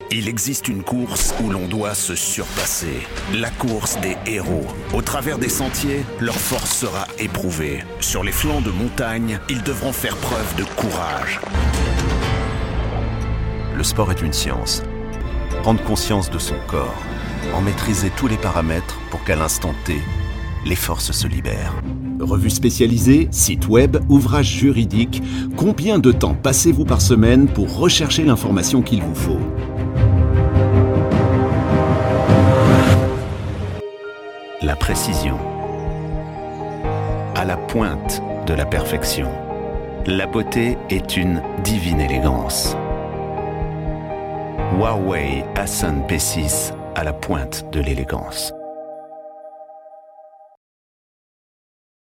Il existe une course où l'on doit se surpasser. La course des héros. Au travers des sentiers, leur force sera éprouvée. Sur les flancs de montagne, ils devront faire preuve de courage. Le sport est une science. Prendre conscience de son corps, en maîtriser tous les paramètres pour qu'à l'instant T, les forces se libèrent. Revue spécialisée, site web, ouvrages juridiques, combien de temps passez-vous par semaine pour rechercher l'information qu'il vous faut ? La précision. À la pointe de la perfection. La beauté est une divine élégance. Huawei Ascend P6 à la pointe de l'élégance.